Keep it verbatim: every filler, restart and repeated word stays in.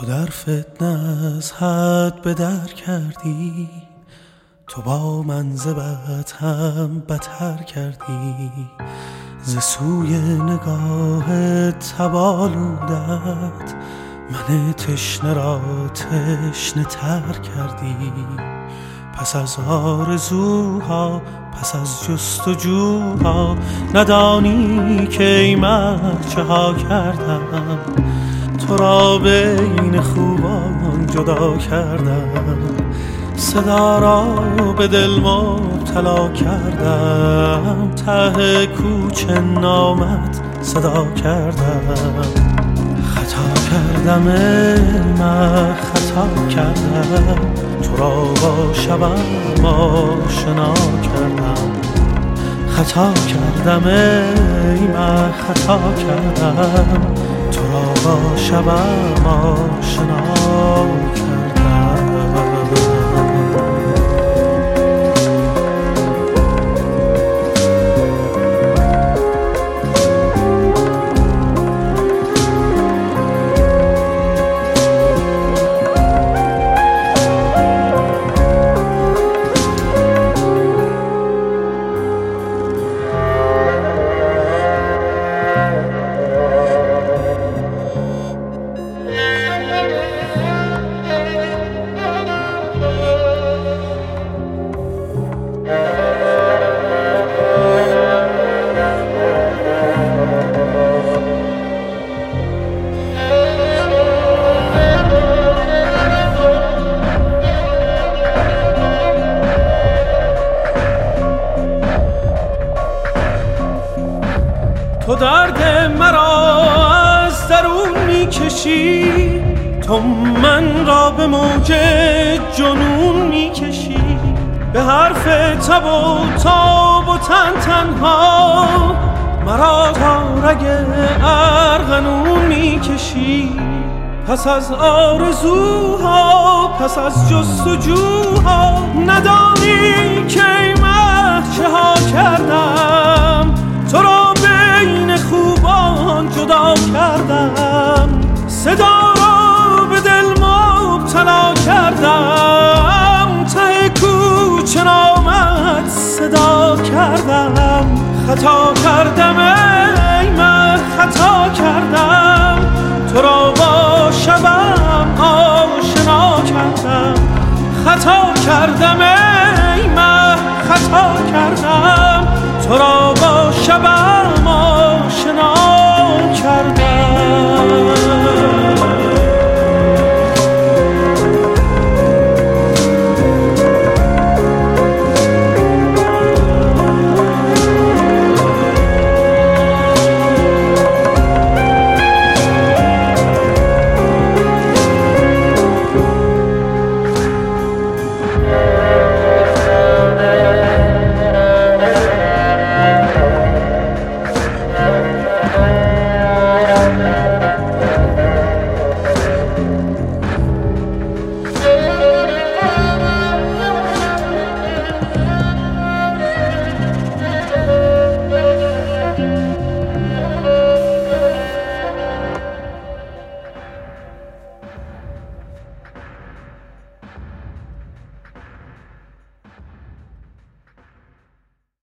تو در فتنه از حد به در کردی، تو با من ز بد هم بتر کردی. ز سوی نگاهت تبالودت من تشنه را تشنه تر کردی. پس از آرزوها پس از جستجوها ندانی که ای مرد چه ها کردم. تو را بین خوبان جدا کردم، صدا را به دل مبتلا کردم. ته کوچه نامت صدا کردم. خطا کردم ای من خطا کردم، تو را با شبم آشنا کردم. خطا کردم ای من خطا کردم، تو را با شبم آشنا کردم. تو درد مرا از درون میکشی، تو من را به موج جنون میکشی. به حرف تب و تاب و تن تنها مرا تا رگ ارغنون میکشی. پس از آرزوها پس از جستجوها ندانی که ای مه چه ها کردم. تو را بین خوبان جدا کردم، صدا را به دل مبتلا کردم. ته کوچه نامت صدا کردم. خطا کردم ای من خطا کردم، تو را با شبم آشنا کردم. خطا کردم ای من خطا کردم، تو را با شبم آشنا کردم.